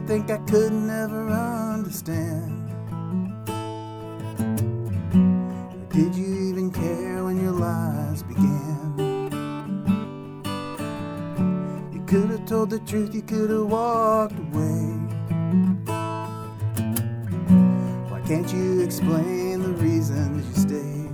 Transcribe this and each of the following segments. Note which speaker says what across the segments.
Speaker 1: think I could never understand? Or did you even care when your lies began? You could have told the truth, you could have walked away. Why can't you explain the reasons you stayed?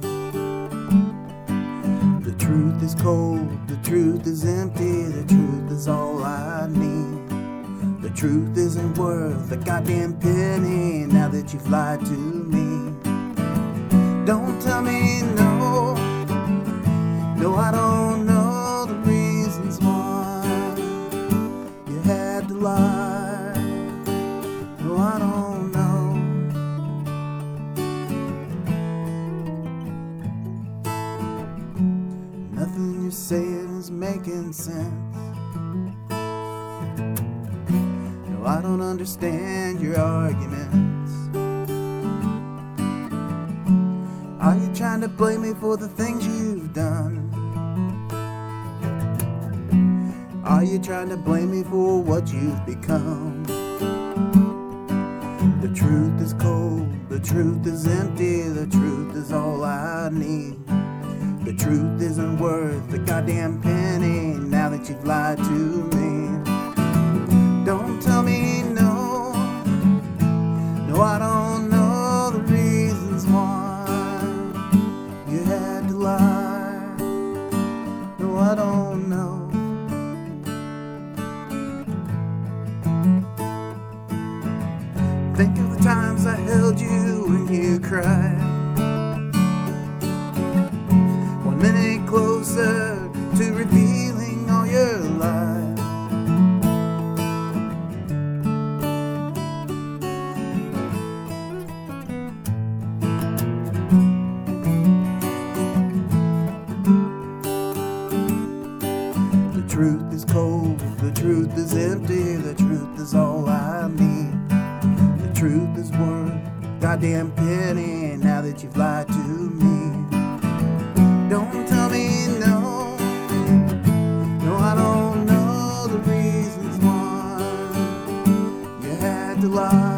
Speaker 1: The truth is cold, the truth is empty, the truth is all I need. The truth isn't worth a goddamn penny now that you've lied to me. Don't tell me no, no, I don't know the reasons why you had to lie. No, I don't know. Nothing you're saying is making sense. No, I don't understand your arguments. Are you trying to blame me for the things you've done? Are you trying to blame me for what you've become? The truth is cold, the truth is empty, the truth is all I need. The truth isn't worth a goddamn penny now that you've lied to me. Don't tell me no, no, I don't know the reasons why you had to lie. No, I don't know. Think of the times I held you when you cried. 1 minute closer to revealing all your lies. The truth is cold, the truth is empty, the truth is all I need. The truth is worth a goddamn penny now that you've lied to me. Don't tell me no, no, I don't know the reasons why you had to lie.